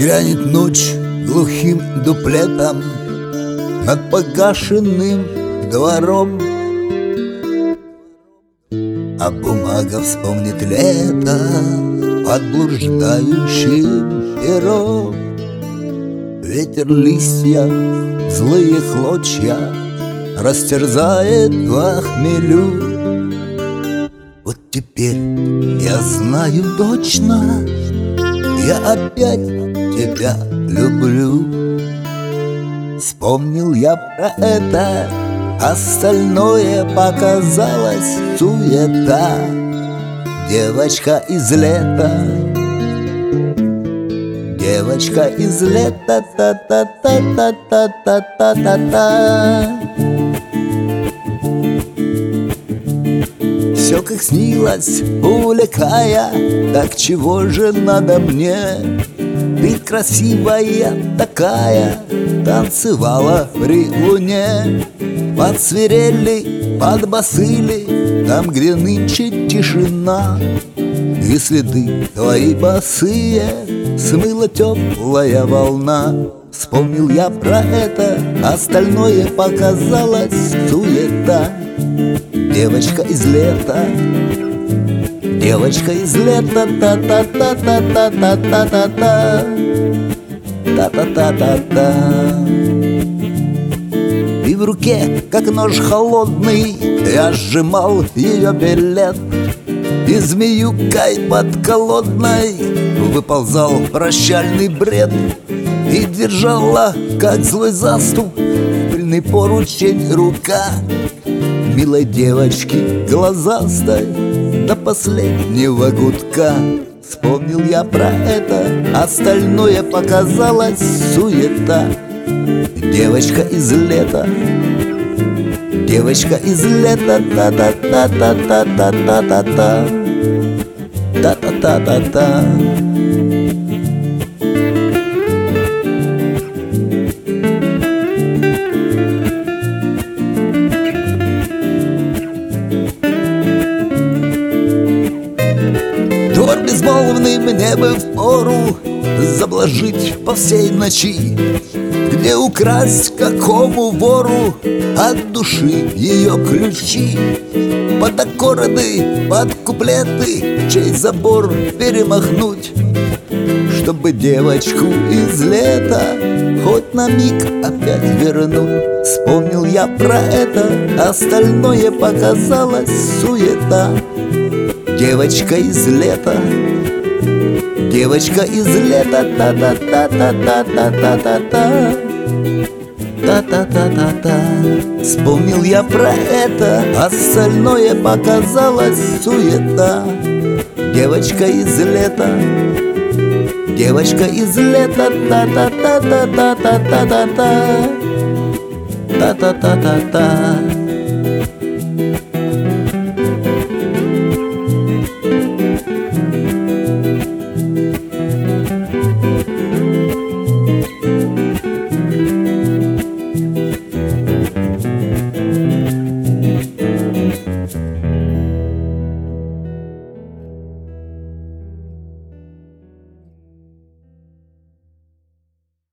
Грянет ночь глухим дуплетом над погашенным двором, а бумага вспомнит лето под блуждающим пером. Ветер листья, злые клочья растерзает во хмелю. Вот теперь я знаю точно, я опять тебя люблю. Вспомнил я про это, остальное показалось суета. Девочка из лета, девочка из лета, та-та-та-та-та-та-та-та. Все как снилось, увлекая, так чего же надо мне? Ты красивая такая, танцевала при луне. Под свирели, под басыли, там, где нынче тишина. И следы твои босые смыла теплая волна. Вспомнил я про это, остальное показалось суета. Девочка из лета, девочка из лета, та-та-та-та-та-та-та-та-та, та-та-та-та-та. И в руке, как нож холодный, я сжимал ее билет. И змеюкой подколодной выползал прощальный бред. И держала, как злой заступ, пыльный поручень рука милой девочки глазастой до последнего гудка. Вспомнил я про это, остальное показалось суета. Девочка из лета, девочка из лета, та-та-та-та-та-та-та-та-та, та-та-та-та-та. Двор безмолвный мне бы впору заблажить по всей ночи, где украсть какому вору от души ее ключи. Под аккорды, под куплеты, чей забор перемахнуть, чтобы девочку из лета хоть на миг опять вернуть. Вспомнил я про это, остальное показалось суета. Девочка из лета, девочка из лета, та-та-та-та-та-та-та-та-та, та-та-та-та-та. Вспомнил я про это, остальное показалось суета. Девочка из лета, девочка из лета, та-та-та-та-та-та-та-та-та, та-та-та-та-та.